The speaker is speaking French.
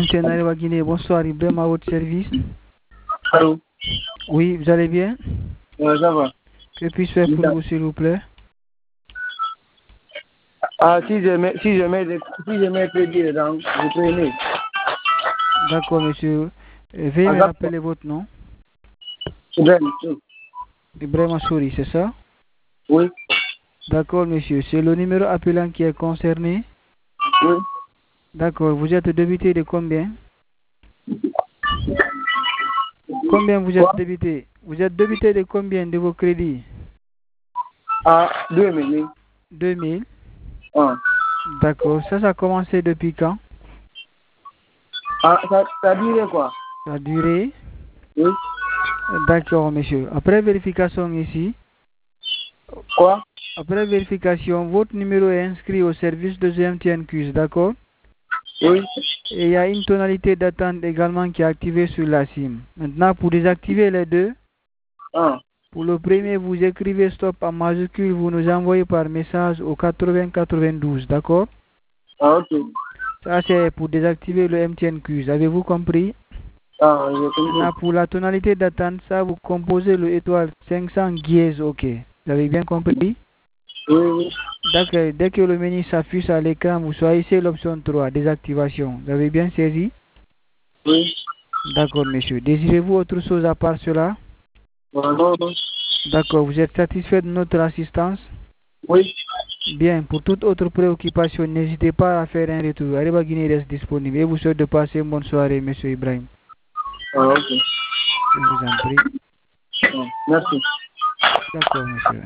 MTN Arewa Guinée, bonsoir Ibrahim à votre service. Allô? Oui, vous allez bien? Ouais, ça va. Que puis-je faire pour vous s'il vous plaît? Ah, si je mets crédit dedans, vous prenez. D'accord monsieur. Veuillez me rappeler votre nom. Ibrahim Assouri, c'est ça? Oui. D'accord monsieur, c'est le numéro appelant qui est concerné? Oui. D'accord, vous êtes débité de combien? Combien vous êtes débité? Vous êtes débité de combien de vos crédits? Ah, 2000. 2000. Ah. D'accord, ça a commencé depuis quand? Ah, ça a duré quoi? Ça a duré? Oui. D'accord monsieur. Après vérification ici. Quoi? Après vérification, votre numéro est inscrit au service de MTN Quiz, d'accord? Oui. Et il y a une tonalité d'attente également qui est activée sur la SIM. Maintenant, pour désactiver les deux, pour le premier, vous écrivez stop en majuscule, vous nous envoyez par message au 8092, d'accord? Ah, ok. Ça, c'est pour désactiver le MTN Quiz. Avez-vous compris? Ah, j'ai compris. Maintenant, pour la tonalité d'attente, ça, vous composez le étoile 500 dièse, ok. Vous avez bien compris? Oui, oui. D'accord. Dès que le menu s'affiche à l'écran, vous choisissez l'option 3, désactivation. Vous avez bien saisi? Oui. D'accord, monsieur. Désirez-vous autre chose à part cela? Non. D'accord. Vous êtes satisfait de notre assistance? Oui. Bien. Pour toute autre préoccupation, n'hésitez pas à faire un retour. Arewa Guinée reste disponible. Et vous souhaite de passer une bonne soirée, monsieur Ibrahim. Ah, ok. Je vous en prie. Merci. D'accord, monsieur.